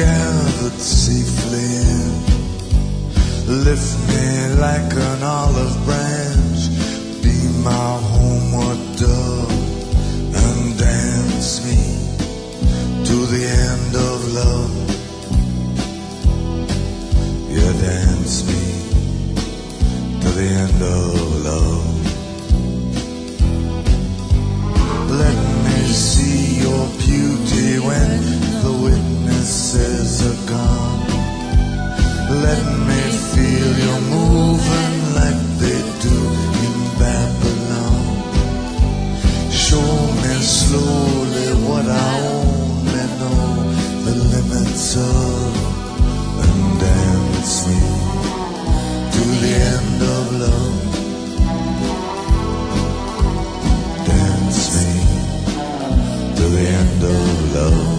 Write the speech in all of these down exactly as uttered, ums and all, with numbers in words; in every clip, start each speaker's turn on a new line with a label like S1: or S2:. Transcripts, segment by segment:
S1: gathered safely in. Lift me like an olive branch, be my homeward dove, and dance me to the end of love. Yeah, dance me to the end of love. Let me see your beauty when the witnesses are gone. Let me feel you moving like they do in Babylon. Show me slowly what I only know the limits of, and dance me to the end of love. Dance me to the end of love.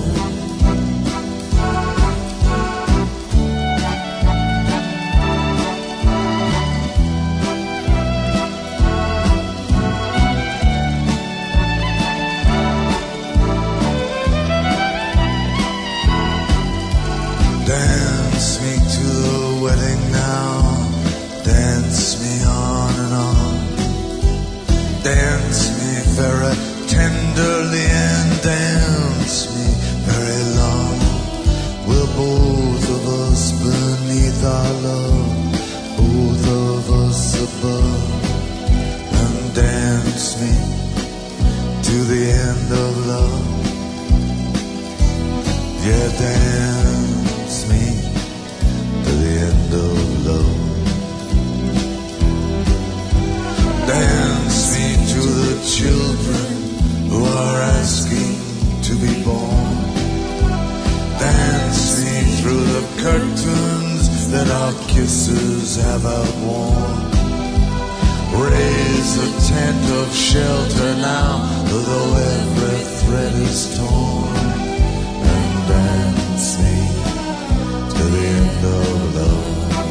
S1: Dance me to the wedding now. Dance me on and on. Dance me very tenderly and dance me very long. We'll both of us beneath our love, both of us above, and dance me to the end of love. Yeah, dance me to the end of love. Dance me to the children who are asking to be born. Dance me through the curtains that our kisses have outworn. Raise a tent of shelter now, though every thread is torn. And dance me to the end of love.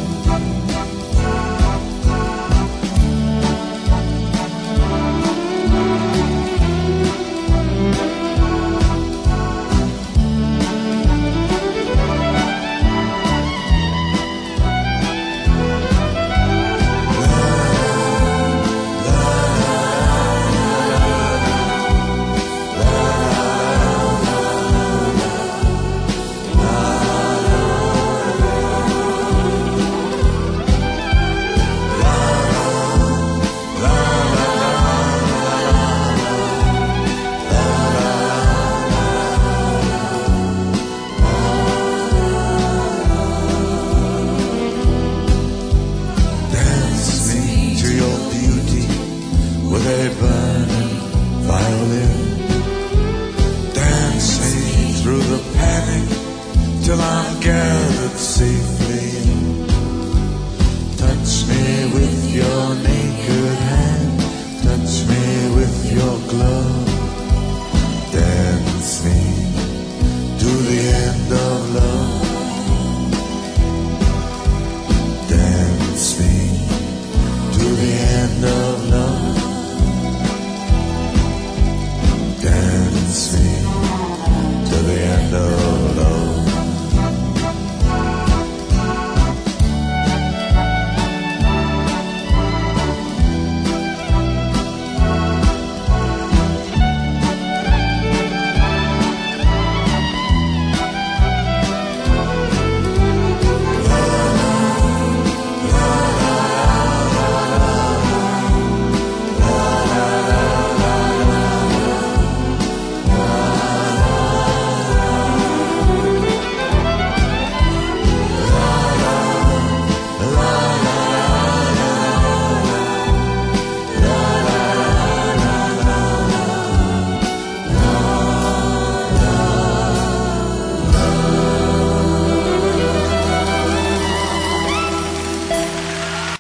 S1: Till I'm gathered safely. Touch me with your name.